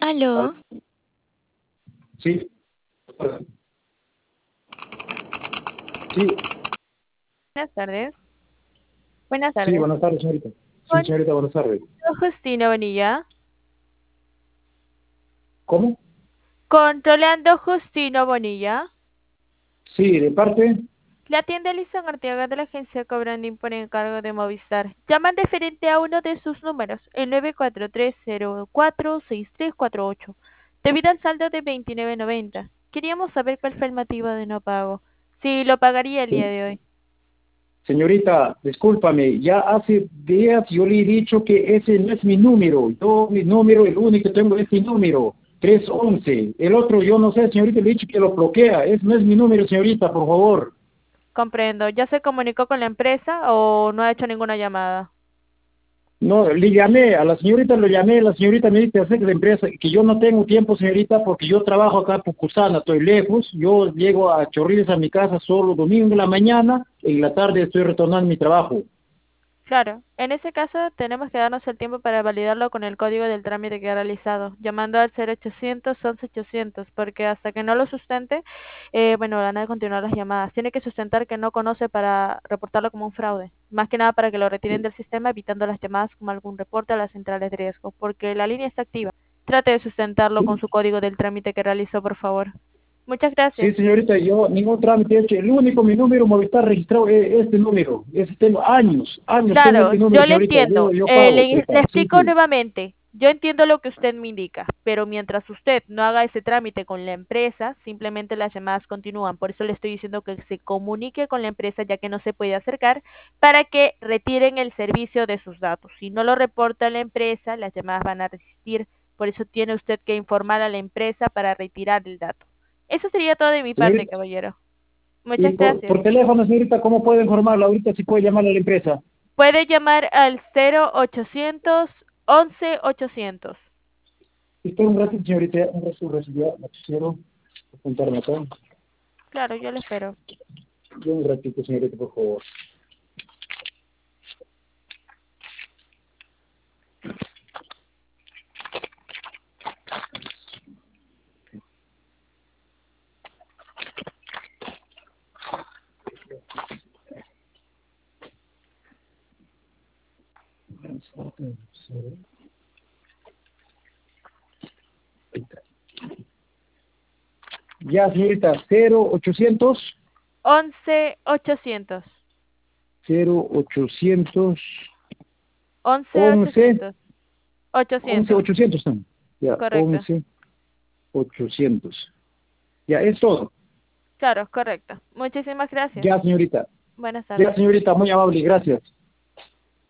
Aló, Al- Sí, sí, buenas tardes. Buenas sí, tardes. buenas tardes, señorita. Sí, Con señorita, buenas tardes. Justino Bonilla. ¿Cómo? Controlando Justino Bonilla. Sí, de parte. Le atiende Lisa Arteaga de la agencia Cobrandín por encargo de Movistar. Llaman referente a uno de sus números, el 943046348, debido al saldo de 29.90. Queríamos saber cuál fue el motivo de no pago. Si lo pagaría el día Se- de hoy. Señorita, discúlpame, ya hace días yo le he dicho que ese no es mi número. Mi número, el único que tengo es mi número, 311. El otro, yo no sé, señorita, le he dicho que lo bloquea. Ese no es mi número, señorita, por favor. Comprendo. ¿Ya se comunicó con la empresa o no ha hecho ninguna llamada? No, le llamé, a la señorita lo llamé, la señorita me dice acerca de la empresa, que yo no tengo tiempo, señorita, porque yo trabajo acá por Cusana, estoy lejos, yo llego a Chorrillos a mi casa solo domingo en la mañana, en la tarde estoy retornando a mi trabajo. Claro, en ese caso tenemos que darnos el tiempo para validarlo con el código del trámite que ha realizado, llamando al 0800 11 800, porque hasta que no lo sustente, bueno, van a continuar las llamadas. Tiene que sustentar que no conoce para reportarlo como un fraude, más que nada para que lo retiren del sistema, evitando las llamadas como algún reporte a las centrales de riesgo, porque la línea está activa. Trate de sustentarlo con Sí, su código del trámite que realizó, por favor. Muchas gracias. sí, señorita, yo ningún trámite he hecho, el único mi número Movistar registrado es este número, ese tengo años tengo Claro, este número, yo le señorita, entiendo. yo pago, Le señorita, sí, explico sí, nuevamente. Yo entiendo lo que usted me indica, pero mientras usted no haga ese trámite con la empresa, simplemente las llamadas continúan. Por eso le estoy diciendo que se comunique con la empresa, ya que no se puede acercar, para que retiren el servicio de sus datos. Si no lo reporta a la empresa, las llamadas van a resistir. Por eso tiene usted que informar a la empresa para retirar el dato. Eso sería todo de mi parte, señorita, caballero. y Muchas gracias. por teléfono, señorita, ¿cómo puedo informarla? Ahorita si puede llamarle a la empresa. Puede llamar al 0800 11 800. Espera un ratito, señorita, un ratito, ya, noticiero, apuntarme acá. Claro, yo lo espero. Yo un ratito, señorita, por favor. Ya, señorita, 0800 11 800. 0800 11 11 800. 11 800. 800 también. Ya, Correcto. 11 800. Ya, es todo. Claro, correcto. Muchísimas gracias. Ya, señorita. Buenas Ya, tardes. señorita, muy amable, gracias.